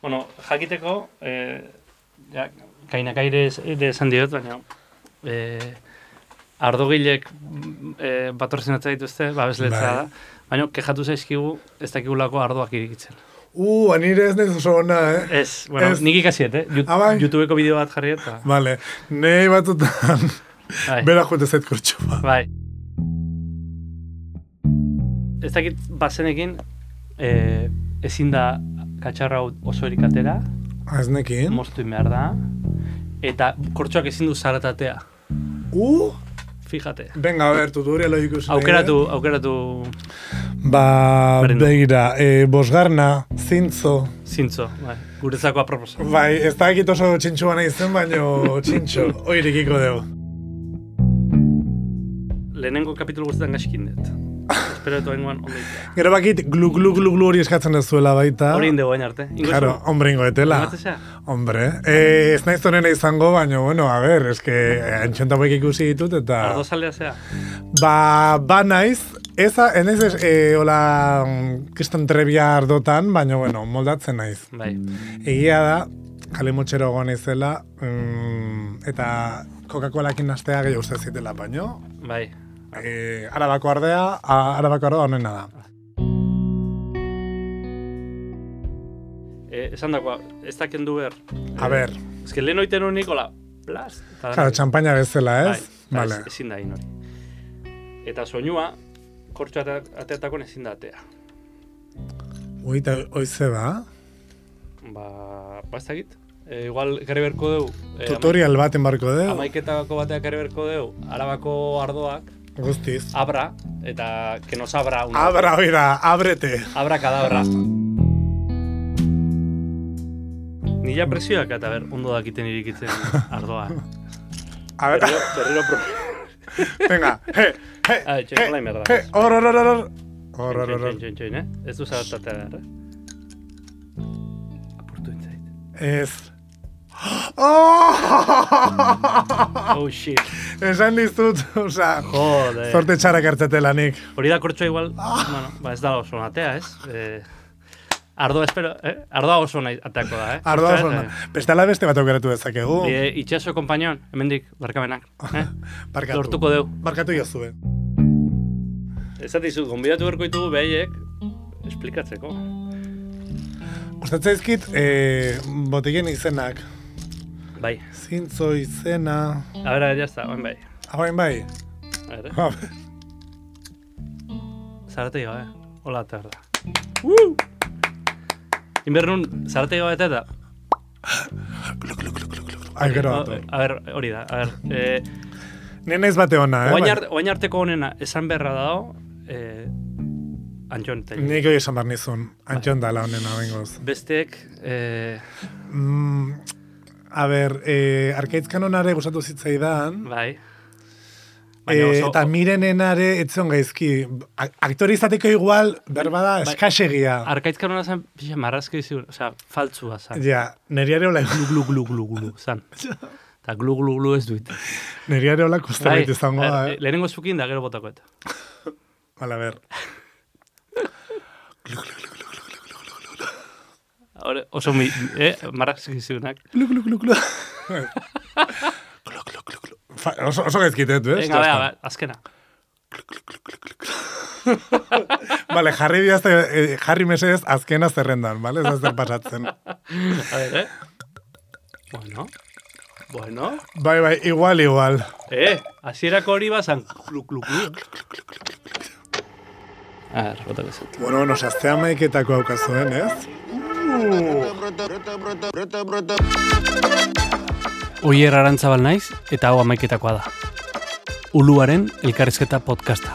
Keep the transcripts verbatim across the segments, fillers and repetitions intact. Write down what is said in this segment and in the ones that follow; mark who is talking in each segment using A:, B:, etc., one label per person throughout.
A: Bueno, jakiteko, eh, ja, kainakaire esan diot, baina eh, ardogilek eh, batorzenatzen dituzte, babesletza da, baina kejatu zaizkigu ez dakigulako ardoak irikitzen.
B: Uh, anire ez nahiz oso ona, eh?
A: Ez, bueno, ez. Nik ikasiet, eh? Yout-
B: ah, bai?
A: YouTubeko bideo bat jarri eta...
B: Vale, nahi batzutan bera joete zait kortxoa.
A: Bai. Ez dakit bazenekin, eh, ezin da katxarra oso erikatera.
B: Ez nekin.
A: Moztu behar da. Eta kortxoak ezin du zaratatea.
B: Uh!
A: Fíjate.
B: Venga, a ver, tutorial hori ikusi.
A: Aukeratu, aukeratu...
B: Ba, begira, e, bosgarna, zintzo.
A: Zintzo, bai. Guretzako aproposa.
B: Bai, ez da ekit oso txintxoa nahi zen, baina txintxo. Oirikiko dugu.
A: Lehenengo kapitulu guztetan gaxkin dut. Espero eto bengoan ondeitea.
B: Gero bakit, glu glu glu glu hori eskatzen ez zuela baita.
A: Hori indego bain arte.
B: Claro, hombre ingo etela. Hombre, eh, ez naiz tonena izango, baina, bueno, a ver, eske antxonta boik ikusi ditut, eta...
A: Ardo zaldea zea?
B: Ba, ba naiz, eza, enez, eh, hola, kriston trebia ardotan, baina, bueno, moldatzen naiz.
A: Bai.
B: Egia da, kale motxero egon izela, mm, eta Coca-Colakin nastea gehiago uste zitela, baino.
A: Bai.
B: Eh, arabako ardea, arabako ardea honena da.
A: Eh, esan dakoa, ez da kendu behar.
B: A ber.
A: Ez que lehen oiten honik, hola, plas.
B: Claro, txampaina bezala, ez?
A: Bai,
B: vale.
A: Ez, ezin da hori. Eta soinua, kortxo ateatakon ezin da atea.
B: Ui, eta oize ba?
A: Ba, ba ez dakit. E, igual, ekarri berko deu. E,
B: Tutorial baten barko deu.
A: Amaiketako bateak ekarri berko deu. Arabako ardoak.
B: Guztiz.
A: Abra, eta que nos abra. Una
B: abra, oira, abrete.
A: Abra kadabra. Nila presioak eta ber, ondo dakiten irikitzen ardoa.
B: A ver.
A: Berriro, berriro pro.
B: Venga, he, he,
A: ah,
B: he,
A: he,
B: he, hor, hor, hor, hor. Hor, hor, hor.
A: Txoin, txoin, eh? Ez du zaratatea behar, eh? Apurtu entzait.
B: Ez. Oh!
A: Oh, shit.
B: Esan dizut, oza,
A: Jode.
B: Zorte txarak hartzatela nik.
A: Hori da kortxoa igual, bueno, ba ez da oso natea, ez? Eh, ardoa, espero, eh? Ardoa oso nahi ateako da, eh?
B: Ardoa oso nahi. Bestela beste bat aukeratu dezakegu.
A: E, itxaso kompainon, hemendik, barkamenak. Eh?
B: Barkatu.
A: Lortuko deu.
B: Barkatu jozue.
A: Ez dizut, gonbidatu berko ditugu behaiek, esplikatzeko.
B: Gustatzen zaizkit, eh, botegien izenak.
A: Bai.
B: Zintzo izena...
A: A ver, a ver, ya está, oen bai.
B: Oen bai?
A: A ver, eh?
B: A ver.
A: Zarate gabe, hola tarda. Woo! Inbernun, zarate gabe eta...
B: Ai, gero batu.
A: A ver, hori da, a ver... Eh,
B: Nena ez bate hona, eh?
A: Oain, art, oain arteko honena esan beharra dago... Eh, Antxon teile.
B: Nik hori esan behar nizun. Antxon dala honena, bengoz.
A: Besteek... Eh,
B: mm, a ber, eh, Arkaitzkan honare gustatu zitzaidan.
A: Bai.
B: E, oso, eta mirenenare etzen gaizki. Aktore izateko igual, berbada, bai, eskasegia.
A: Arkaitzkan hona zen, pixa, marrazki ziur, osea, faltzua zan.
B: Ja, neriare hola...
A: Glu, glu, glu, glu, glu, zan. Eta glu, glu, glu ez duit.
B: Neriare hola kostabait bai, izango da, eh?
A: Lehenengo zukin da, gero botako eta.
B: Hala, ber.
A: Hore, oso mi, eh, marrazki ziunak.
B: Glu, glu, glu, glu. Glu, glu, glu, glu. Oso, oso gaizkitet, eh?
A: Venga, bea, bea, azkena.
B: Vale, jarri diazte, eh, jarri mesedez azkena zerrendan, vale? Ez zer pasatzen.
A: A ver, eh? Bueno, bueno.
B: Bai, bai, igual, igual.
A: Eh, hasierako hori bazan. Klu, klu, klu. A ver, botako zut.
B: Bueno, bueno, sastea maiketako haukazuen, ez?
A: Oier Arantzabal naiz, eta hau amaiketakoa da. Uluaren elkarrizketa podcasta.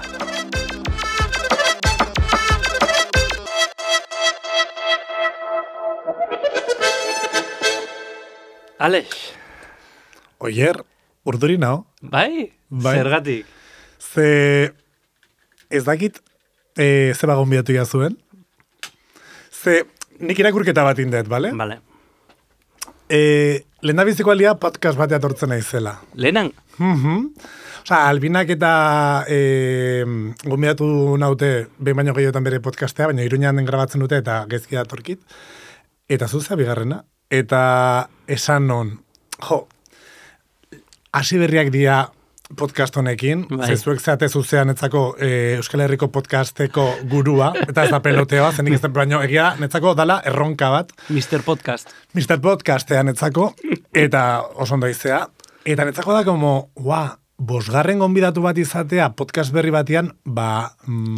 A: Alex.
B: Oier, urduri nao.
A: Bai? Bai. Zergatik?
B: Ze, ez dakit, e, ze bagon bidatu jazuen. Ze, nik irakurketa bat indet, bale?
A: Bale.
B: E, lehen da biziko alia podcast batea tortzen naizela.
A: Lehenan?
B: Mhm. Osa, Albinak eta e, gombidatu naute behin baino gehiotan bere podcastea, baina Iruñan grabatzen dute eta gezki datorkit. eta zuzea bigarrena, eta esan non, jo, hasi berriak dira podcast honekin,
A: bai.
B: zezuek zeate zuzean netzako e, Euskal Herriko podcasteko gurua, eta ez da peloteoa, zenik ez da baino egia, netzako dala erronka bat.
A: mister Podcast.
B: mister Podcastean netzako, eta oso ondo izea, eta netzako da como, ua, bosgarren gonbidatu bat izatea podcast berri batean, ba,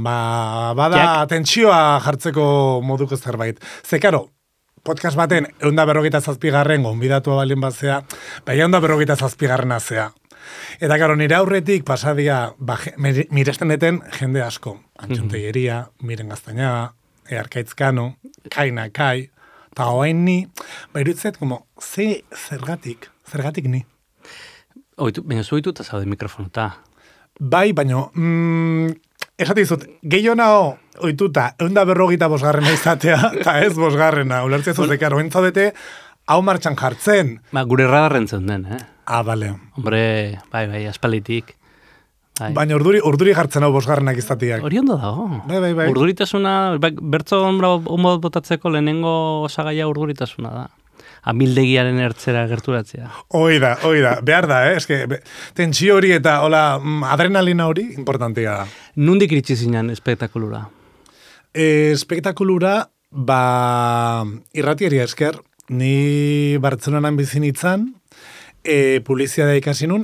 B: ba bada Jak. Tentsioa jartzeko moduko zerbait. Ze, karo, podcast baten, eunda berrogeita zazpigarren gonbidatua balien batzea, ba, eunda berrogeita zazpigarren azea. Eta, karo, nire aurretik pasadia, ba, miresten eten jende asko. Antxon Tejeria, Miren Gaztañaga, Earkaitzkano, Kaina Kai, eta hoain ni, ba, irutzet, como, ze zergatik, zergatik ni.
A: Oitu, baina zuitu eta zaude mikrofonota.
B: Bai, baina, mm, esate izut, gehiago nao, oituta, eunda berrogita bosgarrena izatea, eta ez bosgarrena, ulertzea zuzek, karo, entzaudete, hau martxan jartzen.
A: Ba, gure radarren den, eh?
B: Ah, bale.
A: Hombre, bai, bai, aspalitik. Bai.
B: Baina urduri, urduri jartzen hau bosgarrenak izateak.
A: Hori ondo dago.
B: Bai, bai, bai.
A: Urduritasuna, bai, bertzo onbo botatzeko lehenengo osagaia urduritasuna da. Amildegiaren ertzera gerturatzea.
B: Hoi da, hoi da. Behar da, eh? Eske, be, tentsio hori eta, hola, adrenalina hori, importantia da.
A: Nundik iritsi zinen espektakulura?
B: E, espektakulura, ba, irratieria esker, ni Bartzelonan bizi nintzen, e, publizitatea ikasi nun,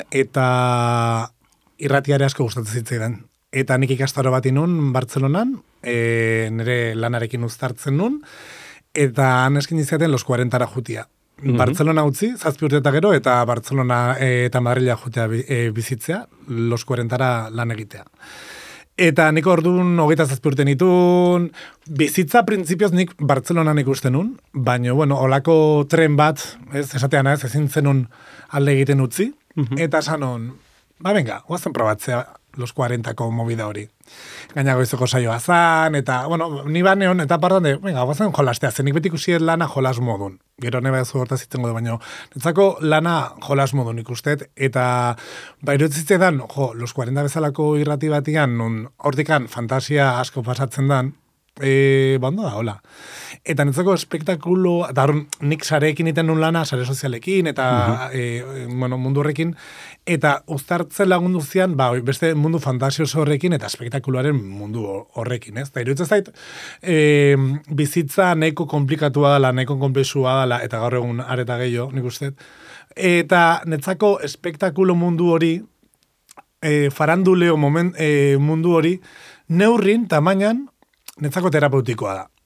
B: eta irratiare asko gustatzen zitzaidan. Eta nik ikastaro bat inun Bartzelonan, e, nire lanarekin uztartzen nun, eta han eskin izaten los cuarentara jutia. Mm-hmm. Bartzelona utzi, zazpi urte eta gero, eta Bartzelona e, eta Madrila jutea e, bizitzea, los cuarentara lan egitea. Eta nik orduan hogeita zazpi urte nitun, bizitza printzipioz nik Bartzelonan ikusten nun, baina, bueno, olako tren bat, ez, esatean ez, ezin zenun alde egiten utzi, mm-hmm. eta sanon, ba, venga, guazen probatzea los cuarentako movida hori. Gaina goizoko saioa zan, eta, bueno, ni baneon, eta partan de, venga, guazen jolastea, zenik beti ikusiet lana jolas modun. Gero neba ez hortaz iztengo du, baina, netzako lana jolas modun ikustet, eta bairu zitzetan, jo, los cuarenta bezalako irrati batian, nun hortikan fantasia asko pasatzen dan, e, ba, ondo da, hola. Eta netzako espektakulo, eta hor, nik sareekin iten nun lana, sare sozialekin, eta uh-huh. e, bueno, mundu horrekin, eta uztartzen lagundu zian, ba, beste mundu fantasioso horrekin, eta espektakuluaren mundu horrekin, ez? Eta iruditzen zait, e, bizitza nahiko komplikatua dela, nahiko konplexua dela, eta gaur egun areta gehiago, nik uste. Eta netzako espektakulo mundu hori, e, faranduleo moment, e, mundu hori, neurrin, tamainan, netzako terapeutikoa da.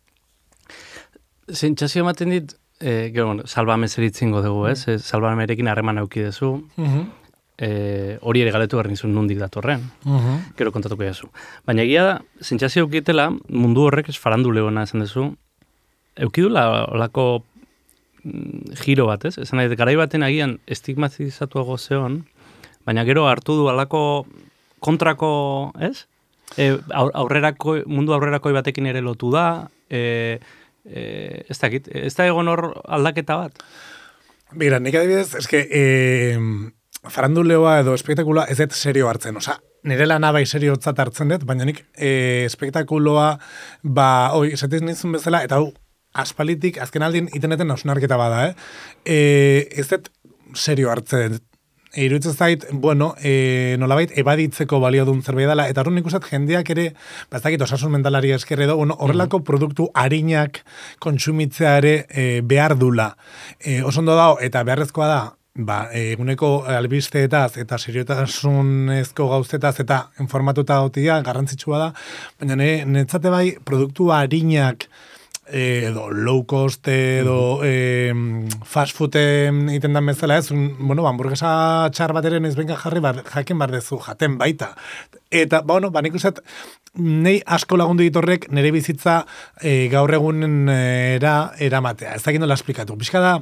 A: Zentxazio ematen dit, eh, gero, bueno, salbame zeritzingo dugu, ez? Mm. Salbamerekin harreman aukidezu. Mm-hmm. eh, hori ere galetu behar nizun nundik datorren. Mm-hmm. Gero kontatuko jazu. Baina egia da, zentxazio eukitela, mundu horrek ez faranduleona esan duzu, eukidula olako mm, giro bat, ez? Esan nahi, garai baten agian estigmatizatuago zeon, baina gero hartu du alako kontrako, ez? E, aurrerako, mundu aurrerakoi batekin ere lotu da, e, e, ez dakit, ez da egon hor aldaketa bat?
B: Bira, nik adibidez, eske, e, faranduleoa edo espektakuloa ez dut serio hartzen, oza, nire lana bai serio tzat hartzen dut, baina nik e, espektakuloa, ba, oi, esatiz nizun bezala, eta hau, aspalitik, azken aldin, iteneten nausunarketa bada, eh? E, ez dut serio hartzen, E, iruditzen zait, bueno, e, nolabait ebaditzeko balio duen zerbait dela, eta horren ikusat jendeak ere, baztakit osasun mentalari eskerre edo, bueno, horrelako produktu harinak kontsumitzea ere e, behar dula. E, oso ondo dago, eta beharrezkoa da, ba, eguneko albisteetaz eta seriotasunezko gauztetaz eta informatuta gotia, garrantzitsua da, baina netzate bai, produktu harinak, edo low cost, edo mm-hmm. e, fast fooden iten dan bezala ez, un, bueno, hamburguesa txar bat ere noiz benga jarri, bar, jaken bar dezu, jaten baita. Eta, bueno, ba, nik uste, nei asko lagundu ditorrek nire bizitza e, gaur egunen era, eramatea. Ez dakit nola esplikatu. Bizka da,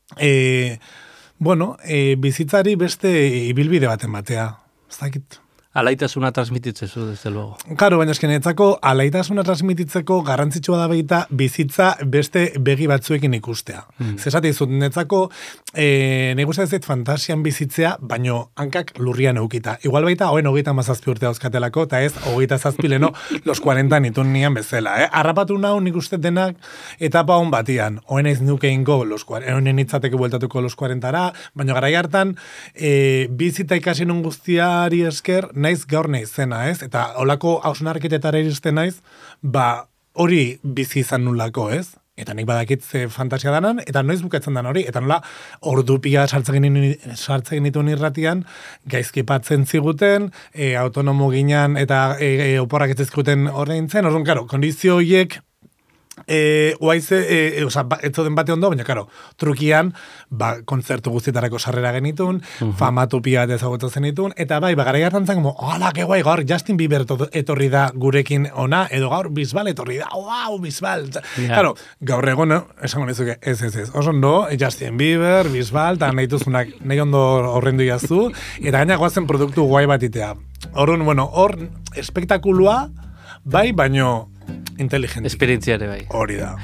B: e, bueno, e, bizitzari beste ibilbide baten batea. Ez dakit.
A: alaitasuna transmititzezu, desde luego.
B: Karo, baina esken etzako, alaitasuna transmititzeko garrantzitsua da baita bizitza beste begi batzuekin ikustea. Mm. Zesate izut, netzako, e, nahi guztia ez zait fantasian bizitzea, baino hankak lurrian eukita. Igual baita, hoen hogeita mazazpi urte dauzkatelako, eta ez, hogeita zazpileno, los cuarenta nitun nian bezala. Eh? Arrapatu nahu nik uste denak etapa hon batian. Hoen ez nuke ingo, hoenen itzateke bueltatuko los cuarentara, baina garai hartan, e, bizita ikasi nun guztiari esker, naiz gaur nahi zena, ez? Eta holako hausnarketetara iristen naiz, ba, hori bizi izan nulako, ez? Eta nik badakit ze fantasia danan, eta noiz bukatzen dan hori, eta nola ordupia sartzen genituen irratian, gaizki patzen ziguten, e, autonomo ginean, eta e, e, oporrak ez zizkuten ordaintzen, orduan, karo, kondizio horiek, E, oaize, e, e, oza, ba, ez zoden bate ondo, baina, karo, trukian, ba, kontzertu guztietarako sarrera genitun, uh-huh. famatu pia bat ezagutu zenitun, eta bai, ba, gara hartan zen, como, hola, que guai, gaur Justin Bieber etorri da gurekin ona, edo gaur Bisbal etorri da, wow, Bisbal. Yeah. Karo, gaur egon, no? Esango nizuke, ez, ez, ez, oso ondo, Justin Bieber, Bisbal, eta nahi duzunak, nahi ondo horrendu jaztu, eta gaina goazen produktu guai bat itea. Horren, bueno, hor, espektakulua, bai, baino, inteligente.
A: Esperientziare bai.
B: Hori da.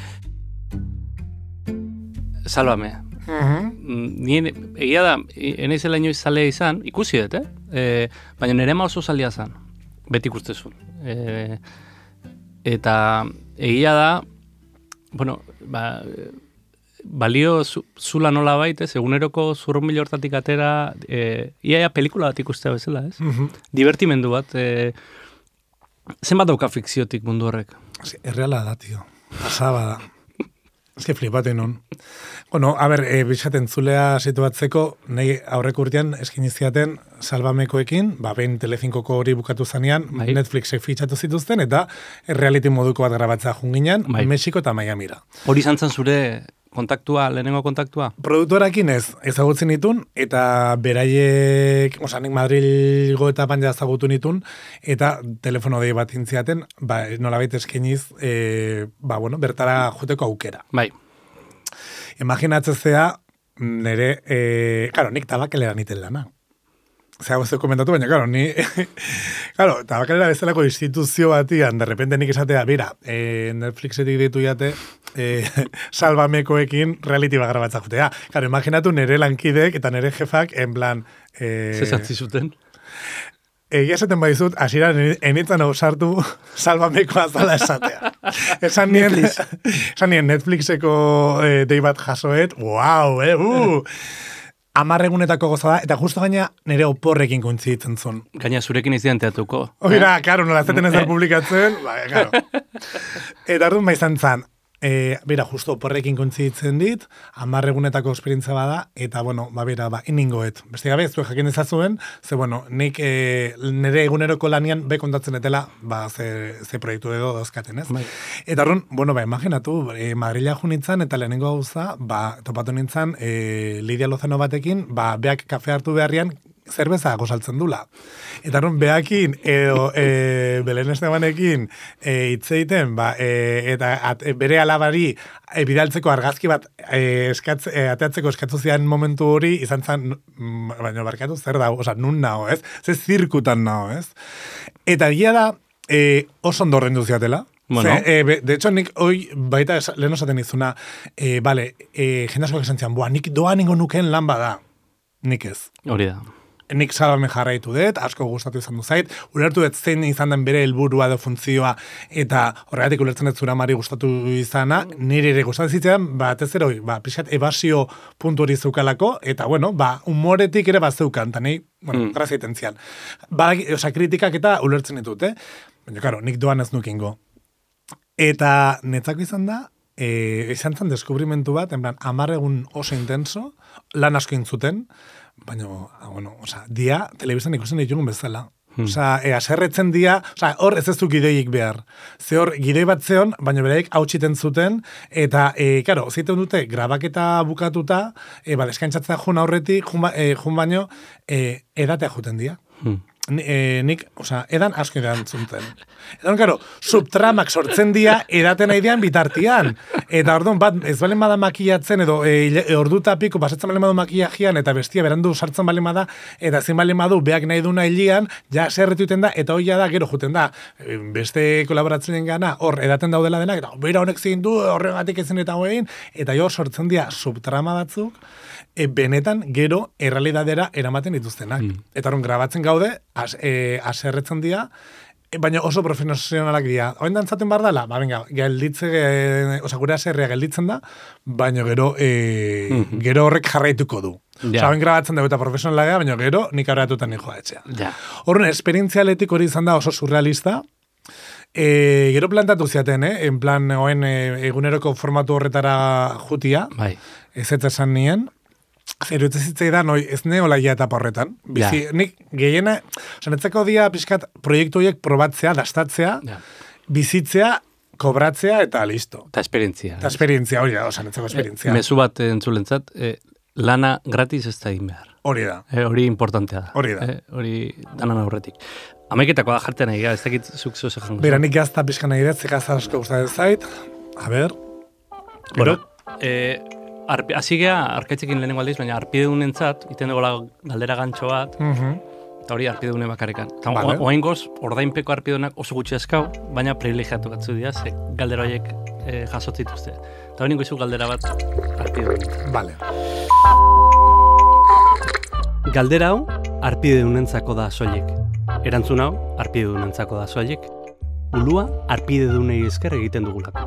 A: Salvame.
B: Uh-huh.
A: Nien, egia da, enezela inoiz zalea izan, ikusi dut, eh? E, baina nire ma oso zalia zan. Beti ikustezun. E, eta egia da, bueno, ba, balio zu, zula nola baita, eguneroko zurrumil hortatik atera, e, iaia pelikula bat ikustea bezala, ez? Uh-huh. Divertimendu bat, e, zenbat dauka fikziotik mundu horrek?
B: Sí, erreala da, tio. Pasaba da. Ez que flipatu non. Bueno, a ber, e, bixaten zulea situatzeko, nahi aurreko urtean eskiniziaten Salvamekoekin, ba, behin Telecinkoko hori bukatu zanean, bai. Netflixek fitxatu zituzten, eta reality moduko bat grabatzea junginan, bai. Mexiko eta Miamira.
A: Hori izan zen zure kontaktua, lehenengo kontaktua?
B: Produktorakin ez, ezagutzen nitun, eta beraiek, oza, nik Madrilgo eta panja ezagutu nitun, eta telefono dei bat intziaten, ba, nolabait eskeniz, e, ba, bueno, bertara joteko aukera.
A: Bai.
B: Imaginatzezea, nire, e, karo, nik tabakelera niten lana. Zea guzti komentatu, baina, karo, ni, karo, tabakalera bezalako instituzio batian, de repente nik esatea, bira, e, Netflixetik ditu jate, e, Salvamekoekin reality bat grabatzak jutea. Karo, imaginatu nire lankidek eta nire jefak, en plan... E,
A: Zezatzi zuten?
B: Egia esaten baizut, asira enitzen hau sartu Salvamekoa zala esatea. Esan nien, esan nien Netflixeko e, dei bat jasoet, wow, eh, uh! Amarregunetako goza da, eta justo gaina nire oporrekin kointzitzen zuen.
A: Gaina zurekin izan teatuko.
B: Oira, eh? Karo, nola zaten ez da publikatzen, ba, karo. Eta arduan baizan zan, e, bera, justo oporrekin kointzitzen dit, amarregunetako esperientzia bada, eta, bueno, ba, bera, ba, iningoet. Beste gabe, ez du jakin ezazuen, ze, bueno, nik e, nire eguneroko lanian be kontatzen etela, ba, ze, ze proiektu edo dauzkaten, ez? Bai. Eta arduan, bueno, ba, imaginatu, e, Madrila junitzen, eta lehenengo gauza, ba, topatu nintzen, e, Lidia Lozano batekin, ba, beak kafe hartu beharrian, zerbeza gozaltzen dula. Eta arun, behakin, edo e, Belen Estebanekin e, itzeiten, ba, e, eta at, e, bere alabari e, bidaltzeko argazki bat e, eskatz, e, ateatzeko eskatzu zian momentu hori, izan zen, mm, baina barkatu zer da, oza, nun nao, ez? Ze zirkutan nao, ez? Eta egia da, e, oso ondo horrendu ziatela. Bueno. Ze, e, de hecho, nik hoi baita lehen osaten izuna, e, bale, e, jendazoak esan zian, boa, nik doa ningo nuken lan bada. Nik ez.
A: Hori da.
B: Nik Salvame jarraitu dut, asko gustatu izan du zait, ulertu dut zein izan den bere helburua edo funtzioa, eta horregatik ulertzen dut zura mari gustatu izana, nire ere gustatu zitzen, batez ero, ba, pixat ebasio puntu hori zeukalako, eta bueno, ba, humoretik ere bat zeukan, eta nahi, bueno, mm. grazia itentzian. Ba, oza, kritikak eta ulertzen ditut, eh? Baina, karo, nik doan ez nukingo. Eta netzako izan da, e, izan zen deskubrimentu bat, en plan, amar egun oso intenso, lan asko intzuten, baina, bueno, oza, dia, telebizan ikusten ditugun bezala. Hmm. Oza, e, aserretzen dia, oza, hor ez ez du gideik behar. Ze hor, gidei bat zeon, baina bereik hautsiten zuten, eta, e, karo, zeiten dute, grabaketa bukatuta, e, ba, deskaintzatzea jun aurretik, jun, ba, e, jun baino, e, edatea juten dia. Hmm. E, nik, oza, edan asko edan zunten. Edan, karo, subtramak sortzen dira edaten aidean bitartian. Eta orduan, bat, ez balen bada makiatzen, edo e, ordu tapiko pasatzen balen badu makiajian, eta bestia berandu sartzen balen bada, eta ezin balen badu, beak nahi duna hilian, ja zerretuten da, eta hoia da, gero juten da, beste kolaboratzen gana, hor, edaten daudela denak, eta bera honek zein du, horregatik ezin eta hoein, eta jo sortzen dira subtrama batzuk, E, benetan gero errealidadera eramaten dituztenak. Mm. Eta hon grabatzen gaude, as, e, aserretzen dira, e, baina oso profesionalak dira. Hoen dantzaten bar dela? Ba, venga, gelditze, e, oza, gure aserrea gelditzen da, baina gero, e, mm-hmm. gero horrek jarraituko du. Ja. Oza, hoen grabatzen dugu eta profesionalak dira, baina gero nik aurreatutan nijoa etxea. Ja. Horren, esperientzialetik hori izan da oso surrealista, e, gero plantatu ziaten, eh? En plan, hoen e, eguneroko formatu horretara jutia, bai. Ez eta esan nien, Zero, ez zitzaidan, oi, ez neolaia etapa horretan. Bizi, ja. Nik gehiena, sanetzeko dia pixkat proiektu horiek probatzea, dastatzea, ja. Bizitzea, kobratzea eta listo.
A: Eta esperientzia.
B: Eta esperientzia, hori da, sanetzeko esperientzia.
A: E, mezu bat entzulentzat, e, lana gratis ez da egin behar.
B: Hori da.
A: E, hori importantea da.
B: Hori da.
A: E, hori danan aurretik. Amaiketako da jartzen nahi, ez dakit zuk zeu zekan.
B: Bera, nik gazta pixka nahi dut, zekaz asko gustatzen zait. A ber.
A: Bueno, eh... Hasi geha, arkaitzekin lehenengo aldiz, baina arpidedunentzat, iten dugu galdera gantxo bat, uh-huh. Eta hori arpidedune bakarrikan. Vale. Oain goz, ordainpeko arpidedunak oso gutxi eskau, baina privilegiatu gatzu dira, ze galdera horiek e, jasotzituzte. Eta hori izu galdera bat arpidedunentzat.
B: Vale.
A: Galdera hau, arpidedunentzako da soilik. Erantzun hau, arpidedunentzako da soilik. Ulua, arpidedunei esker egiten dugulako.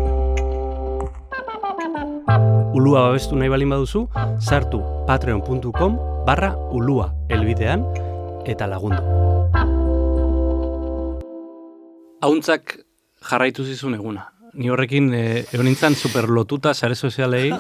A: Ulua babestu nahi balin baduzu, sartu patreon puntu com barra ulua elbidean eta lagundu. Hauntzak jarraitu zizun eguna. Ni horrekin e, egon nintzen superlotuta sare sozialei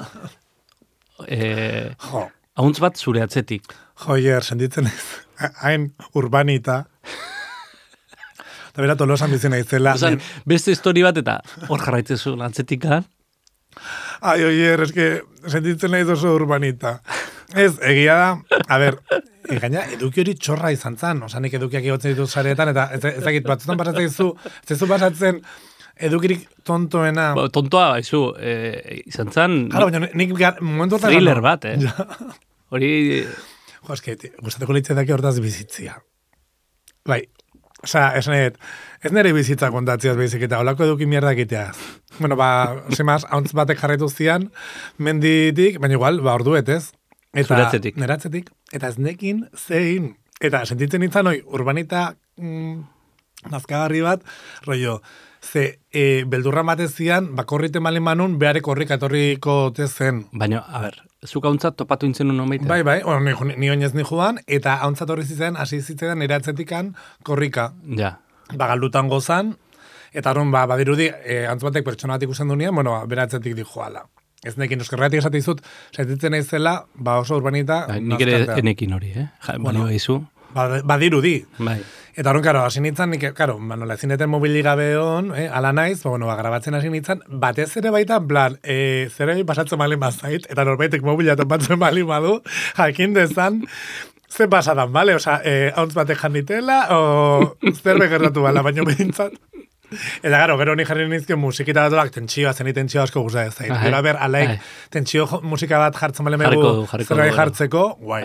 A: e, hauntz bat zure atzetik.
B: Joier, senditzen ez, hain urbanita. Eta bera tolosan bizena izela.
A: Osan, beste histori bat eta hor jarraitzezu atzetikan.
B: Ai, oier, eske, sentitzen nahi oso urbanita. Ez, egia da, a ber, e, gaina, eduki hori txorra izan zan, oza, nik edukiak egotzen dituz sareetan, eta ez, ez dakit, batzutan pasatzen izu, ez zu pasatzen edukirik tontoena.
A: Ba, tontoa, izu, e, izan zan...
B: Claro, baina nik momentu hortan...
A: Thriller bat, eh? Hori...
B: Jo, eske, gustatuko litzateke hortaz bizitzia. Bai, oza, ez nahi, ez nire bizitza kontatziaz behizik eta holako eduki mierda egitea. Bueno, ba, semaz, hauntz batek jarretu zian, menditik, baina igual, ba, orduet, ez? Eta,
A: Zuratzetik.
B: Neratzetik. Eta ez nekin, zein. Eta sentitzen nintzen, oi, urbanita mm, nazkagarri bat, rollo, ze, e, beldurra matezian, bakorriten malen manun, beharek horrik atorriko tezen.
A: Baina, a ber, zuk hauntzat topatu intzen un homeite?
B: Bai, bai, o, ni, ni oinez ni juan, eta hauntzat horri zizen, hasi zitzen, neratzetikan korrika.
A: Ja.
B: Bagaldutan gozan, eta horren, ba, badirudi, e, antz batek pertsona bat ikusten dunean, bueno, beratzetik di joala. Ez nekin, euskerreatik esate izut, sentitzen naizela, ba oso urbanita...
A: Ba, nik ere enekin hori, eh? Ja, bueno, baizu.
B: Ba, badirudi.
A: Bai.
B: Eta horren, karo, hasi nintzen, nik, karo, ba, nola, ezineten mobili gabe hon, eh, ala naiz, ba, bueno, ba, grabatzen hasi nintzen, batez ere baita, en plan, e, zer egin pasatzen malin bazait, eta norbaitek mobila topatzen malin badu, jakin dezan, ze pasadan, bale? Osa, eh, hauntz batek janditela, o zer begertatu bala, baino behintzat. Eta gero, gero ni jarri nizken musikita bat tentsioa, zeni tentsioa asko guzti ez zait. Gero, ber, alaik, tentsio musika bat jartzen bale megu, zerrai jartzeko, guai.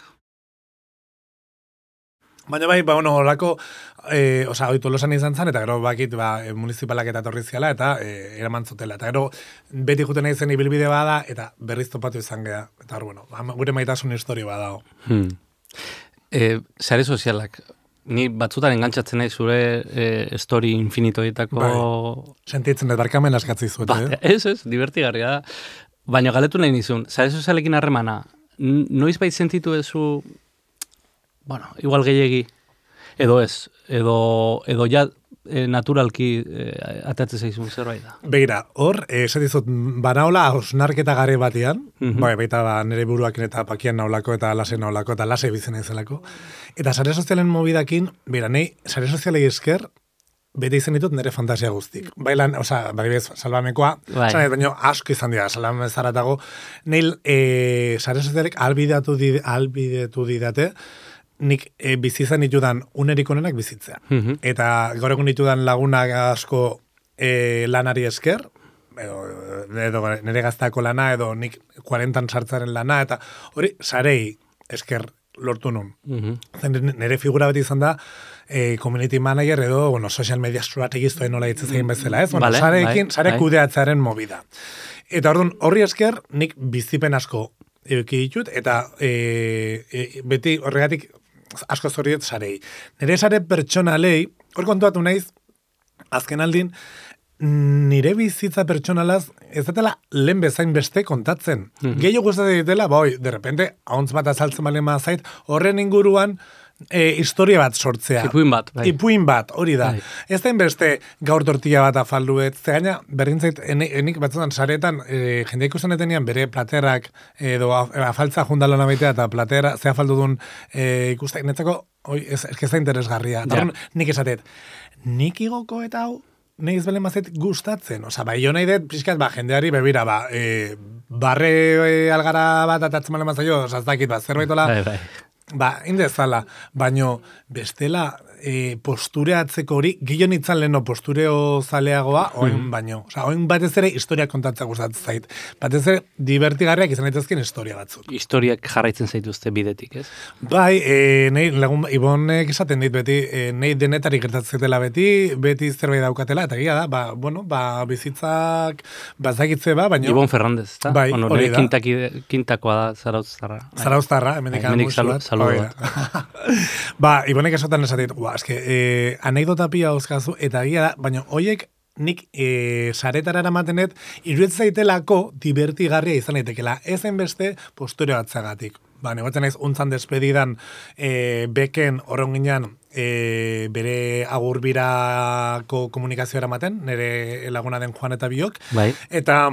B: Baina bai, ba, bueno, horako, eh, oza, oitu losan izan zen, eta gero bakit, ba, municipalak eta torriziala, eta eh, eraman zutela. Eta gero, beti juten nahi zen ibilbide bada, eta berriz topatu izan geha. Eta hor, bueno, gure maitasun historio badao.
A: Hmm. Eh, sare sozialak, ni batzutan engantzatzen nahi zure eh, story infinitoetako...
B: Bai. Sentitzen dut, barkamen askatzi zuet,
A: ba,
B: eh?
A: Ez, ez, divertigarria da. Baina galetu nahi nizun, sare sozialekin harremana, noiz bait sentitu ezu, bueno, igual gehiegi, edo ez, edo, edo ja e, naturalki e, atatzen zaizun zerbait da.
B: Begira, hor, esatizut, banaola hausnarketa gare batean, mm-hmm. bai, baita ba, nire buruakin eta pakian naulako eta lase naulako eta lase bizena izelako. Eta sare sozialen mobidakin, begira, nahi, sare sozialei esker, bete izan ditut nire fantasia guztik. Bailan, oza, badibez, salbamekoa, bai. Baina asko izan dira, salbame zaratago, nahi, e, sare sozialek albidetu, did, albidetu didate, nik e, bizizan ditudan unerik onenak bizitzea.
A: Mhm.
B: Eta gaur egun ditudan lagunak asko e, lanari esker, edo, edo nire gaztako lana, edo nik kuarentan sartzaren lana, eta hori, sarei esker lortu nun.
A: Mhm.
B: Nire figura beti izan da, e, community manager edo, bueno, social media strategist nola hitz egin bezala, ez? Bueno,
A: Vale,
B: sarekin,
A: bai,
B: sare
A: bai.
B: kudeatzearen movida. Eta orduan, horri esker, nik bizipen asko eduki ditut, eta e, e, beti horregatik asko zorriet sarei. Nire sare pertsonalei, hor kontuatu naiz, azken aldin, nire bizitza pertsonalaz ez dela lehen bezain beste kontatzen. Mm-hmm. Gehiago gustatzen ditela, boi, de repente, ahontz bat azaltzen balen mazait, horren inguruan e, historia bat sortzea.
A: Ipuin bat, bai.
B: Ipuin bat, hori da.
A: Bai.
B: Ez da beste gaur tortilla bat afalduet, ze gaina, berdintzait, enik batzutan saretan, e, jende ikusten etenean bere platerak, edo afaltza jundalona baitea, eta platera, ze afaldu duen e, ikusten, netzako, oi, ez, ez da interesgarria. Ja. Nik esatet, nik igoko eta hau, nahiz belen mazet gustatzen. Osa, bai, jo nahi dut, pixkat, ba, jendeari bebira, ba, e, barre e, algara bat atatzen balen mazaio, osa, ez dakit, ba, zerbaitola,
A: Bai, bai.
B: ba, indezala, baino, bestela, e, postureatzeko hori, gillo nitzan leheno postureo zaleagoa, oin baino. Osa, oin batez ere historia kontatzea gustatzen zait. Batez ere, divertigarriak izan daitezkeen historia batzuk.
A: Historiak jarraitzen zaituzte bidetik, ez?
B: Bai, e, nahi, lagun, Ibonek esaten dit beti, e, nahi denetari gertatzetela beti, beti zerbait daukatela, eta gira da, ba, bueno, ba, bizitzak bazakitze ba, baina...
A: Ibon Ferrandez, eta?
B: Bai,
A: bueno,
B: hori da.
A: Kintaki, kintakoa da Zarauztarra.
B: Zarauztarra, hemendik
A: Hemendik
B: musu
A: salu- saludo bat.
B: Ba, Ibonek esaten esatit, ba, eske, e, anekdota pila dauzkazu, eta gira da, baina hoiek nik e, saretara eramatenet, iruditzen zaitelako divertigarria izan daitekela, ezen beste posture batzagatik. Ba, negoetan naiz, untzan despedidan e, beken horren ginean e, bere agurbirako komunikazioa eramaten, nire laguna den Juan eta Biok,
A: Bai.
B: eta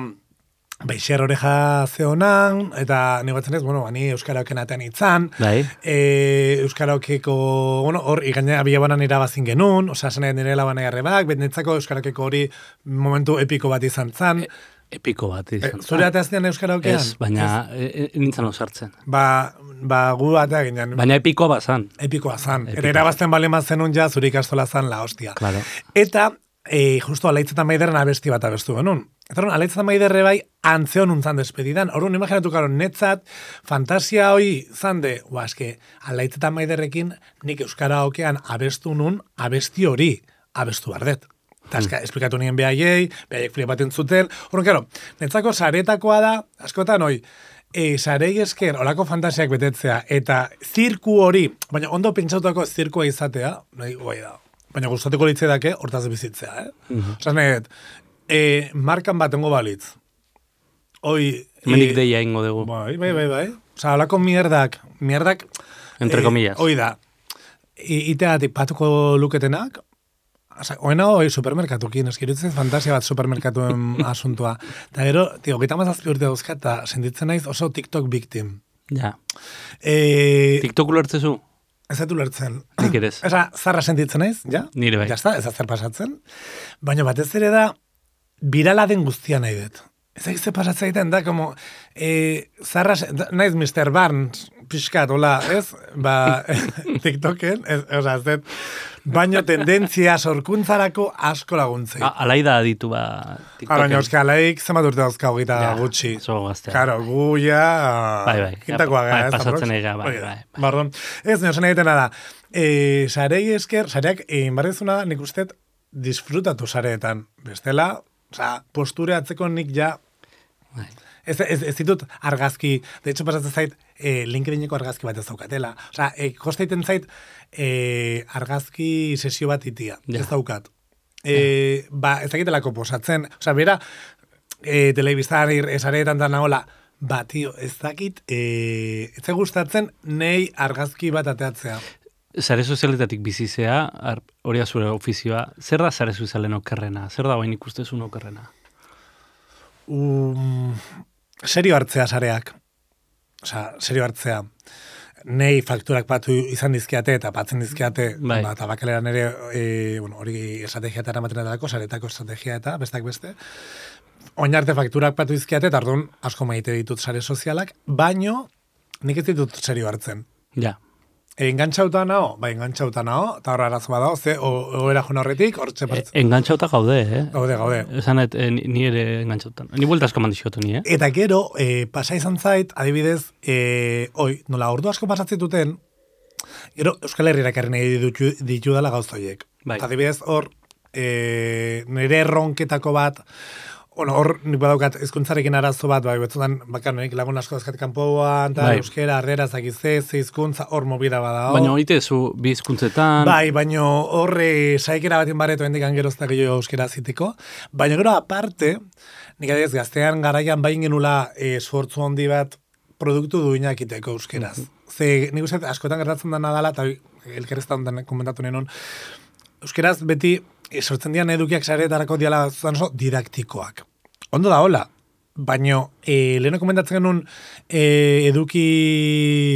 B: Beixer oreja zehonan, eta negoetzen ez, bueno, bani Euskaraoken atean itzan,
A: Bai.
B: e, Euskaraokeko, bueno, hor, igainea bilabanan irabazin genuen, osea, zen nire labana jarrebak, betnetzako Euskaraokeko hori momentu epiko bat izan zan.
A: Epiko bat
B: E,
A: izan.
B: zure ateaz dian Euskaraokean?
A: Ez, baina e, e, nintzen osartzen.
B: Ba, ba, gu atea ginen.
A: Baina epikoa bazan.
B: Epikoa zan.
A: Epikoa.
B: Eta erabazten bale zenun ja, zure ikastola zan la hostia.
A: Claro.
B: Eta, e, justo Alaitzetan Maiderren abesti bat abestu genuen. Eta hori, Alaitzetan Maiderre bai, antzeon untzan despedidan. Horren, imaginatu karo, netzat, fantasia hoi zande, ua, eske, Alaitzetan Maiderrekin nik Euskara okean abestu nun, abesti hori abestu bardet. Eta eska, esplikatu nien behaiei, behaiek flipaten zuten. Horren, karo, netzako saretakoa da, askotan hoi, e, sarei esker olako fantasiak betetzea, eta zirku hori, baina ondo pentsautako zirkua izatea, nahi, guai da. Baina gustatuko litzaidake hortaz bizitzea, eh?
A: Mhm.
B: Osa, nahi, e, markan batengo balitz. Hoi...
A: Hemendik deia ingo dugu.
B: Bai, bai, bai, bai. Osa, olako mierdak, mierdak...
A: Entre comillas.
B: Hoi da. I, iteatik patuko luketenak, osa, oena hoi supermerkatukin, eskirutzen fantasia bat supermerkatuen asuntua. Eta gero, tio, gita mazazpi urte dauzka, eta sentitzen naiz oso TikTok victim.
A: Ja.
B: E,
A: TikTok ulertzezu?
B: ez dut ulertzen.
A: Nik ere ez.
B: Esa, zarra sentitzen naiz, ja?
A: Nire bai.
B: Ja está, ez zer pasatzen. Baina batez ere da, birala den guztia nahi dut. Ez da ze pasatzen egiten da, como, e, zarra, naiz mister Barnes, pixkat, hola, ez? Ba, TikToken, ez, oza, ez dut, baino tendentzia sorkuntzarako asko laguntzei.
A: A- Alaida aditu ba TikToken.
B: Baina, euskal, alaik zenbat urte dauzka hogeita
A: Ja,
B: gutxi.
A: oso gaztea.
B: Karo, gu ja...
A: Bai, bai.
B: Kintakoa
A: Bai,
B: gara, ez?
A: pasatzen
B: aprox?
A: ega, bai,
B: Hori da.
A: bai, bai.
B: Bardon. Ez, nio, zen egiten da. E, sarei esker, sareak, egin barrezuna, nik ustet, disfrutatu sareetan. Bestela, oza, postureatzeko nik ja...
A: Bai.
B: Ez, ez, ez ditut argazki, de hecho pasatzen zait, e, LinkedIneko argazki bat ez daukatela. Osa, e, kostaiten zait, e, argazki sesio bat itia.
A: Ja.
B: Ez daukat. E, ba, ez dakitelako posatzen. Osa, bera, e, telebiztan esareetan da nahola, ba, tio, ez dakit, e, ez gustatzen nei argazki bat ateatzea.
A: Sare sozialetatik bizizea, ar- hori azure ofizioa, zer da sare sozialen okerrena? Zer da bain ikustezun okerrena?
B: Um, serio hartzea sareak. Osa, serio hartzea. Nei fakturak batu izan dizkiate eta batzen dizkiate,
A: Bai.
B: ba, tabakaleran ere, e, bueno, hori estrategia eta eramaten edalako, saretako estrategia eta bestak beste. Oin arte fakturak batu dizkiate, eta orduan asko maite ditut sare sozialak, baino nik ez ditut serio hartzen.
A: Ja.
B: Engantxauta nao, bai, engantxauta nao, eta horra arazo badao, ze, oera joan horretik, hor txepartzen.
A: E, engantxauta gaude, eh?
B: Gaude, gaude.
A: Esan, et, e, ni ere engantxauta. Ni buelta asko mandixotu ni, eh?
B: Eta gero, e, pasa izan zait, adibidez, e, oi, nola, ordu asko pasatzituten, gero, Euskal Herriera karri nahi ditu, ditu dela gauzoiek.
A: Bai.
B: Adibidez, hor, e, nire erronketako bat, bueno, hor, nik badaukat hizkuntzarekin arazo bat, bai, betzutan, bakar, nik lagun asko dazkat kanpoan, eta
A: bai.
B: euskera, arrera, zakize, ze hizkuntza, hor mobida bada.
A: Baina horite zu bi hizkuntzetan.
B: Bai, baina horre saikera batin barreto hendik geroztak gehiago euskera ziteko. Baina gero aparte, nik adez gaztean garaian bain genula e, esfortzu handi bat produktu duinak iteko euskeraz. Mm-hmm. Ze, nik uste, askotan gertatzen dena dela, eta elkerrezta honetan komentatu nenon, euskeraz beti sortzen dian edukiak saretarako diala oso didaktikoak. Ondo da, hola. Baina, e, leheno komentatzen genuen e, eduki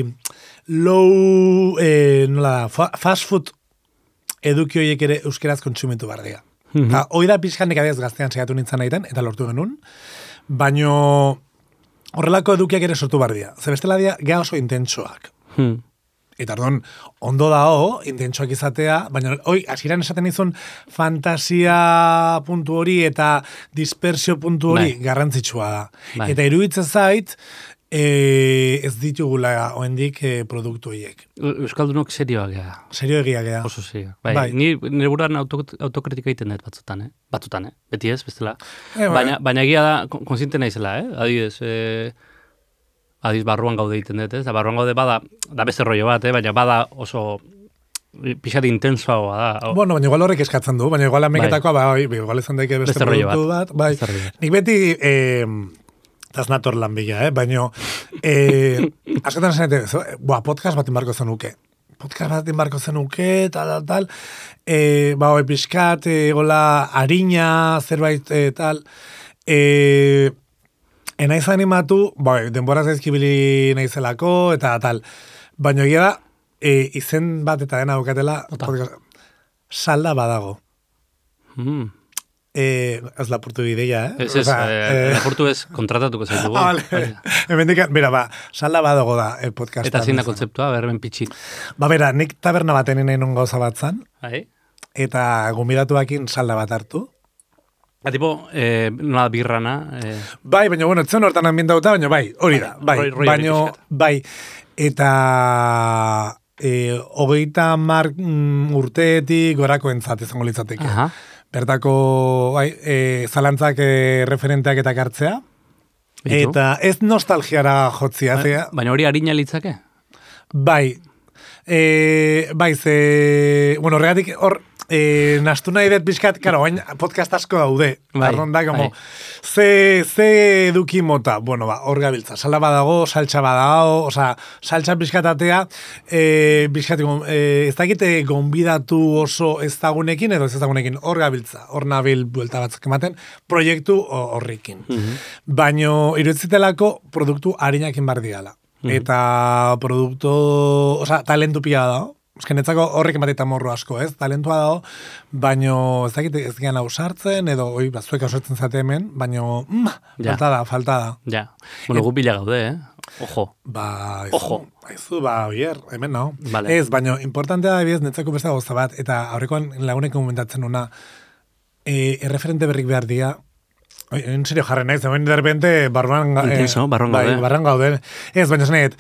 B: low, e, nola da, fa, fast food eduki horiek ere euskeraz kontsumitu behar dira. Mm-hmm. Ta, hoi da pixkanik adiaz gaztean segatu nintzen egiten, eta lortu genuen. Baina, horrelako edukiak ere sortu behar dira. Ze bestela dira, geha oso intentsoak.
A: Hmm.
B: Eta orduan, ondo dao, intentsoak izatea, baina, oi, hasieran esaten izun fantasia puntu hori eta dispersio puntu hori
A: bai.
B: Garrantzitsua da.
A: Bai.
B: Eta iruditzen zait, e, ez ditugula oendik e, produktu horiek.
A: Euskaldunok serioa gea.
B: Serio egia gea.
A: Oso serioa. Bai,
B: Bai.
A: Ni nire buruan auto, autokritika egiten dut batzutan, eh? Batzutan, eh? Beti ez, bestela.
B: E,
A: baina, baina egia da, konsiente naizela, eh? Adibidez, eh, adiz barruan gaude egiten dut, ez? Da barruan gaude bada, da beste rollo bat, eh? Baina bada oso pixat intensoagoa da.
B: Bueno, baina igual horrek eskatzen du, baina igual ameketakoa, bai, bai, igual izan daike beste,
A: beste
B: produktu bat. Bai. Nik beti, eh, taz nator lan bila, eh? Baina, eh, askotan esan dut, boa, podcast bat inbarko zenuke. Podcast bat inbarko zenuke, tal, tal, tal. Eh, ba, hoi, pixkat, eh, gola, harina, zerbait, eh, tal. Eh, Enaiz animatu, bai, denbora zaizkibili naizelako, eta tal. Baina egia da, e, izen bat eta dena bukatela, salda badago.
A: Mm.
B: E, ez lapurtu ideia, eh?
A: Ez ez,
B: Osa,
A: eh,
B: eh,
A: lapurtu ez kontratatuko zaitugu.
B: Ah, vale. Hemen dikan, bera, ba, salda badago da, el podcast.
A: Eta zein da kontzeptua, berben pitxi.
B: Ba, bera, nik taberna baten nahi nun gauza bat zan,
A: Hai?
B: eta gomidatuakin salda bat hartu.
A: Ba, tipo, eh, nola birrana. Eh.
B: Bai, baina, bueno, etzen hortan ambientauta, baina bai, hori da, bai,
A: Roi- roi
B: baina,
A: hori pixkat.
B: bai, eta e, hogeita mar mm, urteetik gorako entzat izango litzateke.
A: Aha.
B: Bertako, bai, e, zalantzak e, referenteak eta kartzea,
A: Bitu.
B: eta ez nostalgiara jotzia, ze,
A: Baina hori harina litzake?
B: bai, e, bai, ze, bueno, horregatik, hor, E, nastu nahi dut bizkat, karo, bain podcast asko daude.
A: Bai,
B: Arron da, como,
A: bai.
B: ze, ze eduki mota, bueno, ba, hor gabiltza, salda badago, saltsa badago, oza, saltsa bizkatatea, e, bizkat, e, ez dakite gonbidatu oso ezagunekin, edo ez ezagunekin, hor gabiltza, hor nabil buelta batzuk ematen, proiektu horrekin.
A: Mhm.
B: Baino, irutzitelako produktu harinekin bar diala.
A: Mhm.
B: Eta produktu, oza, talentu pila da, eskenetzako horrek ematetan morro asko, ez? Talentua dago, baino ez dakit ez gian ausartzen, edo, oi, bazuek ausartzen zate hemen, baino, mm,
A: Ja.
B: falta da, falta da.
A: Ja. Bueno, gu bila gaude, eh? Ojo.
B: Ba, izu,
A: Ojo.
B: izu, ba, oier, hemen nao.
A: Vale.
B: Ez, baino, importantea da, ebiez, netzako beste gauza bat, eta aurrekoan lagunek komentatzen una, e, erreferente berrik behar dia, oi, en serio jarren naiz, hemen de repente, barruan,
A: Intenso, barruan
B: bai,
A: gaude.
B: barruan gaude. Ez, baina zenet,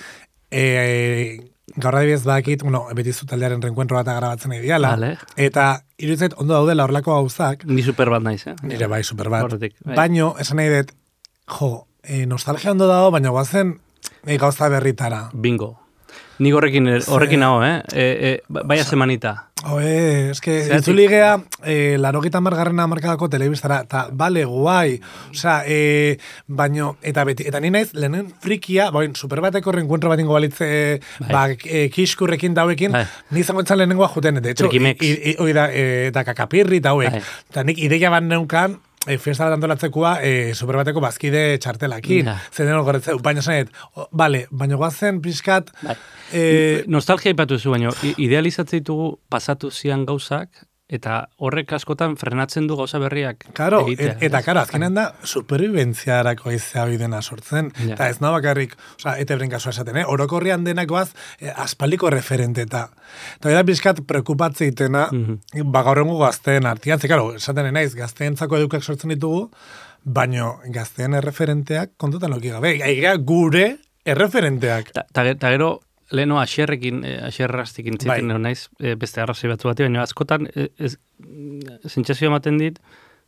B: e, gaur adibidez bakit, bueno, beti zu taldearen reenkuentro bat grabatzen nahi diala,
A: Vale.
B: eta iruditzait ondo daudela horrelako gauzak,
A: Ni super bat naiz, eh?
B: nire bai, super bat.
A: Horretik, bai.
B: Baino, esan nahi dut, jo, e, nostalgia ondo dago, baina guazen e, gauza berritara.
A: Bingo. Ni horrekin horrekin nago, eh? E, e, baia semanita.
B: Oe, eske,
A: Zeratik?
B: itzuli gea, e, larogita margarrena markadako telebistara, eta bale, guai, osea, e, baino, eta beti, eta ni naiz, lehenen frikia, bain, superbateko reenkuentro bat ingo balitze,
A: Bai.
B: ba, e, kiskurrekin dauekin,
A: Bai.
B: ni izango etzan lehenengoa juten, de hecho,
A: Trikimex.
B: i- i- oi da, e, eta kakapirri eta hauek,
A: Bai.
B: eta nik ideia bat neukan, e, fiesta bat antolatzekoa, e, superbateko bazkide txartelakin,
A: Ja.
B: zeden horretzeu, baina zanet, bale, baina guazen pixkat,
A: Bai.
B: e,
A: Nostalgia ipatu zu, baino, i- idealizatzen ditugu pasatu zian gauzak, eta horrek askotan frenatzen du gauza berriak
B: Claro,
A: egitea.
B: et, eta karo, azkenean da, superviventziarako izea bidena sortzen.
A: Ja.
B: Eta ez nahi bakarrik, oza, etebren kasua esaten, eh? Orokorrian denakoaz, eh, aspaliko referente eta. Eta da bizkat preokupatze itena, mm-hmm. ba gaur egungo gazteen artian, ze, karo, esaten naiz, gazteentzako edukak sortzen ditugu, baino gazteen erreferenteak kontutan loki gabe. Aiga gure erreferenteak.
A: Ta, ta, ta gero, leheno asierrekin, eh, asierraztikin zitin bai. Naiz, eh, beste arrazoi batzu bati, baina askotan, eh, ez, zintxazio ematen dit,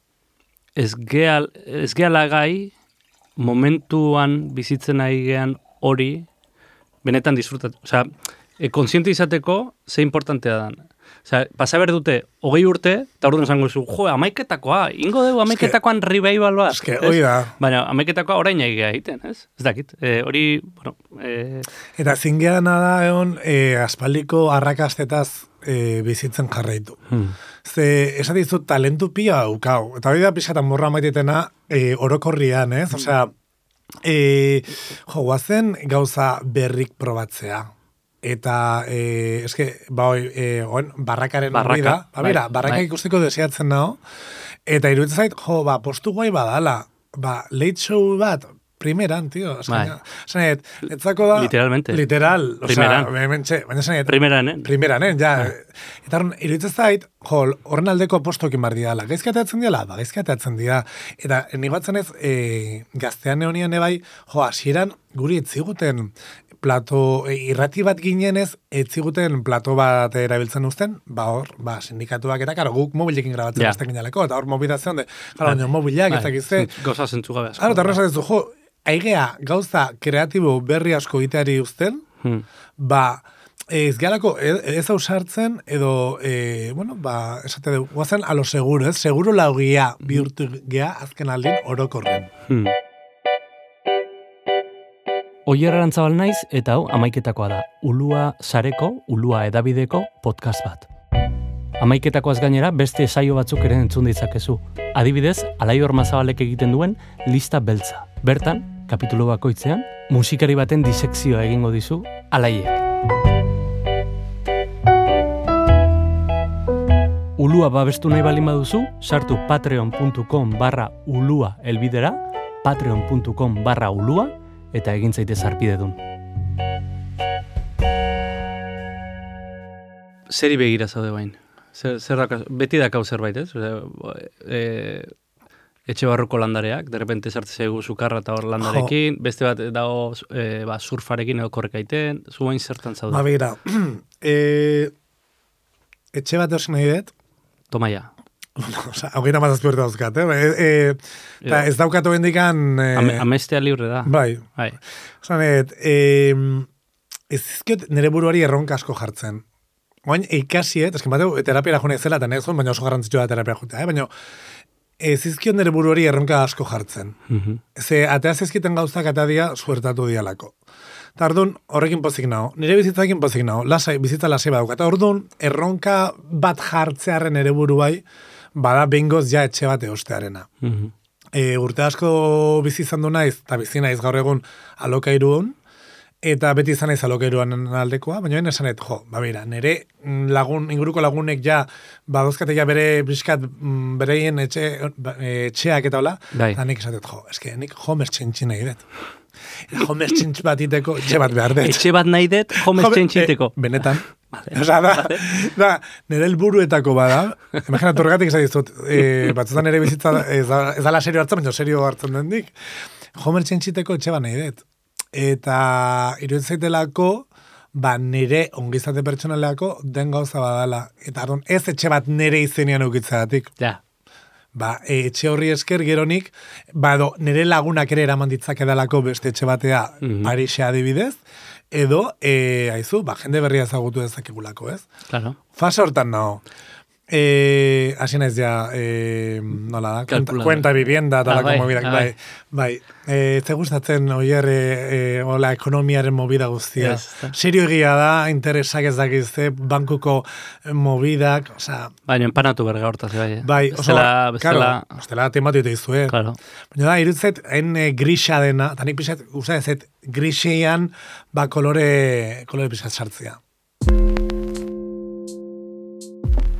A: ez geal, ez geala gai, momentuan bizitzen ari gean hori, benetan disfrutatu. Osea, e, konsiente izateko, ze importantea dan. Osea, pasa behar dute, hogei urte, eta orduan esango zu, jo, amaiketakoa, ingo dugu amaiketakoan revival bat.
B: Ez que, hoi da.
A: Baina, amaiketakoa orain egea egiten, ez? Ez dakit. E, hori, bueno... E...
B: Eta zingeana da, egon, e, aspaldiko arrakastetaz e, bizitzen jarraitu. Hmm. Ze, esatizut, talentu pila daukau. Eta hori da pixatan morra maitetena e, orokorrian, ez? Osea, e, jo, guazen gauza berrik probatzea. Eta, eh, eske, ba, eh, oen, barrakaren
A: Barraka,
B: hori da. Ba, mira,
A: bai,
B: barraka
A: bai.
B: ikusteko deseatzen nago. Eta iruditzen zait, jo, ba, postu guai badala. Ba, late show bat, primeran, tío. Eskaina, sanet, etzako da...
A: Literalmente.
B: Literal.
A: Primeran.
B: Osea, behementxe, baina sanet...
A: Primeran, eh?
B: Primeran, eh? Ja. Eta iruditzen zait, jo, horren aldeko postokin bar diala. Gaizkateatzen diala? Ba, gaizkateatzen dira. Eta nik batzen ez, e, gaztean neonian ebai, jo, hasieran guri etziguten plato, irrati bat ginenez, etziguten plato bat erabiltzen uzten, ba hor, ba, sindikatuak eta, karo, guk mobilekin grabatzen yeah. azten ginaleko, eta hor mobilizazioan de, karo, baina mobileak, ez dakizte.
A: Gauza zentzu gabe asko.
B: Karo, eta horrezat ez du, jo, aigea gauza kreatibo berri asko iteari uzten, hmm. ba, ez galako, ez ausartzen, edo, e, bueno, ba, esate dugu, guazen a lo seguro, ez? Seguro laugia bihurtu gea azken aldin orokorren.
A: Hmm. Oier Arantzabal naiz, eta hau amaiketakoa da. Ulua sareko, Ulua edabideko podcast bat. Amaiketakoaz gainera beste saio batzuk ere entzun ditzakezu. Adibidez, Alaior Mazabalek egiten duen lista beltza. Bertan, kapitulu bakoitzean, musikari baten disekzioa egingo dizu Alaiek. Ulua babestu nahi baldin baduzu, sartu patreon puntu com barra ulua elbidera, patreon puntu com barra ulua, eta egin zaite zarpidedun. Zeri begira zaude bain? Zer, zer daka, beti dakau zerbait, ez? E, etxe barruko landareak, derrepente sartzegu sukarra eta hor landarekin, jo. Beste bat dago e, ba, surfarekin edo korrekaiten, zu bain zertan zaude?
B: Ba, begira, e, etxe bat eusen nahi dut?
A: Tomaia.
B: Osa, hogeita mazazpi urte dauzkat, eh? E, e, ez daukatu bendikan... E,
A: Am, amestea libre da.
B: Bai.
A: Bai.
B: Osa, net, e, ez izkiot nire buruari erronka asko jartzen. Oain, ikasiet, esken bateu, terapia jone zela, eta nire baina oso garrantzitsua da terapia jutea, eh? Baina ez izkiot nire buruari erronka asko jartzen. Mm-hmm. Ze, ateaz ezkiten gauzak eta dia, suertatu dialako. Eta orduan, horrekin pozik nago. Nire bizitzakin pozik nago. Lasai, bizitza lasai baduk. Eta orduan, erronka bat jartzearen ere buru bai, bada bengoz ja etxe bat eostearena. Mm-hmm. E, urte asko bizi izan du naiz, eta bizi naiz gaur egun alokairuan, eta beti izan naiz alokairuan aldekoa, baina baina esanet, jo, ba bera, nire lagun, inguruko lagunek ja, badozkate ja bere briskat, bereien etxe, etxeak eta hola, eta nik esatet, jo, eske, nik homer txentxin nahi dut. Homer txentx bat iteko, etxe bat behar dut. Etxe bat nahi dut, homer txentxiteko. E, benetan. Vale. Osa, da, vale. da, nire helburuetako bada, imagina, torgatik esan dizut, e, batzutan ere bizitza ez da, ez da la serio hartzen, baina serio hartzen den dik. Homer txentxiteko etxe bat nahi dut. Eta irudizaitelako, ba, nire ongizate pertsonaleako den gauza badala. Eta ardun, ez etxe bat nire izenean eukitzeatik. Ja. Ba, etxe horri esker geronik, ba, edo, nire lagunak ere eraman ditzak edalako beste etxe batea mm-hmm. Parisea adibidez, edo, e, haizu, ba, jende berria ezagutu dezakegulako, ez? Claro. Fase hortan nago. E, Asi naiz ja, e, nola da, kuenta, kuenta vivienda, eta ah, lako bai, mobidak, ah, bai, bai. E, ze gustatzen, oier, e, e, ola, ekonomiaren movida guztia. Yes, serio egia da, interesak ez dakizte, bankuko movidak, oza... Baina, empanatu berga hortaz, bai. Bai, oso, bestela... Ostela, tematu eta izu, eh? Claro. Baina da, irutzet, en e, grisa dena, eta nik pixat, usa ez, griseian, ba, kolore, kolore pixat sartzea.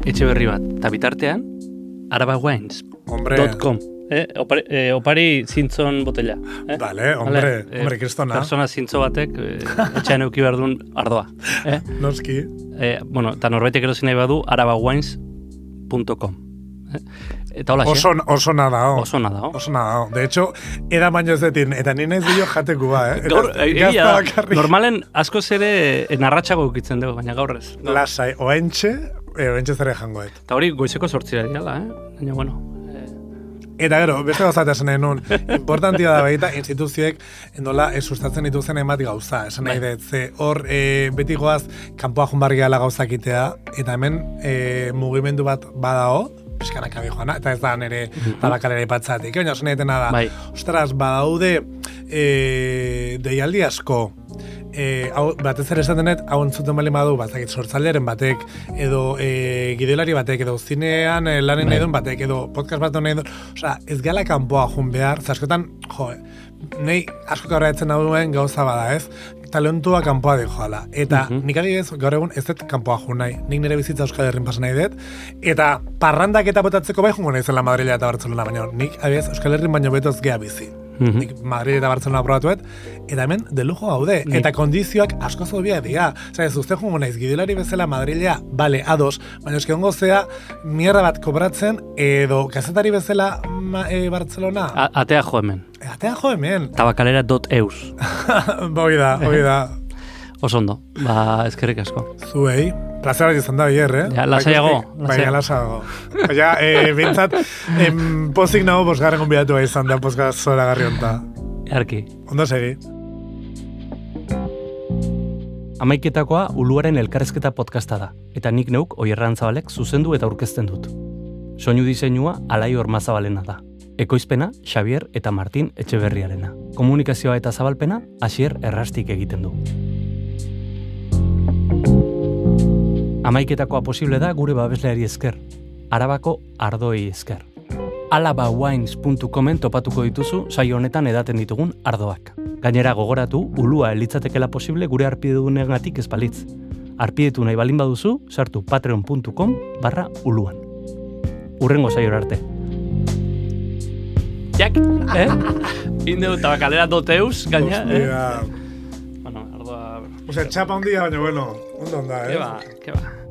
A: etxe berri bat. Eta bitartean, arabawines dot com. Eh, opari, eh, opari zintzon botella. Eh?
B: Vale, hombre, vale, eh, hombre, kristona.
A: Persona zintzo batek, eh, etxean euki behar duen ardoa. Eh?
B: Noski.
A: Eh, bueno, eta norbaitek erosi nahi badu, arabawines dot com. Eh? Eta hola,
B: oso, oso nada, oh.
A: Oso nada, oh.
B: Oso nada, oh. De hecho, era baino ez detin, eta nina ez dio jateku ba, eh?
A: Gaur, egia, normalen asko zere narratxago ukitzen dugu, baina gaur ez. Gaur.
B: Lasai, oentxe, e, oentxe zare jangoet.
A: Eta hori goizeko sortzira diala, eh? Baina, bueno,
B: eta gero, beste gauzatea esan nahi nun, importantia da behita, instituzioek nola e, sustatzen dituzen emat gauza, esan nahi dut, ze hor e, beti goaz kanpoa junbarri gala gauzakitea, eta hemen e, mugimendu bat badao, pixkanak abi joana, eta ez da nire tabakalera ipatzatik, baina esan nahi dena da, bai. Ostras, badaude e, deialdi asko, E, hau, batez ere esaten dut, hau entzuten bali badu, batzakit sortzalderen batek, edo e, gidoilari batek, edo zinean e, lanen nahi duen batek, edo podcast bat nahi duen, osea, ez gala kanpoa jun behar, zaskotan, jo, nahi asko gaur etzen duen gauza bada, ez? Talentua kanpoa di joala. Eta uh -huh. nik adibidez, gaur egun ez dut kanpoa jun nahi, nik nire bizitza Euskal Herrin pasa nahi dut, eta parrandak eta botatzeko bai jungo nahi zela Madrila eta Bartzelona, baina nik adibidez Euskal Herrin baino betoz gea bizi. Mm-hmm. Nik Madrid eta Barcelona probatuet, eta hemen de lujo gaude, Ni. eta kondizioak asko zobia dira. Osa, ez uste jungo naiz, gidilari bezala Madrilea, bale, ados, baina eski hongo zea, mierda bat kobratzen, edo kazetari bezala e, Barcelona.
A: A, atea jo hemen.
B: E, atea jo hemen.
A: Tabakalera dot eus.
B: Hoi da, hoi da.
A: Osondo, ba, eskerrik asko.
B: Zuei. Plazera izan da bier, eh?
A: Ja, lasaiago.
B: Baina, lasaiago. Ja, eh, bintzat, em, pozik nago bosgarren gonbidatu izan da, poskaz zora garri honta.
A: Erki.
B: Ondo segi.
A: Amaiketakoa Uluaren elkarrezketa podcasta da, eta nik neuk Oierran Zabalek zuzendu eta aurkezten dut. Soinu diseinua Alai Ormazabalena da. Ekoizpena Xavier eta Martin Etxeberriarena. Komunikazioa eta zabalpena Asier Errastik egiten du. Amaiketakoa posible da gure babesleari esker, Arabako ardoei esker. alabawines dot comen topatuko dituzu saio honetan edaten ditugun ardoak. Gainera gogoratu, ulua elitzatekela posible gure arpidedunegatik ez balitz. Arpidetu nahi balin baduzu, sartu patreon dot com barra uluan. Urrengo saio arte. Jak, eh? Indeu tabakalera dot eus, gaina, eh?
B: Bueno, ardoa... O sea, txapa un día, baina bueno, ondo onda, eh?
A: Ke ba, ke ba.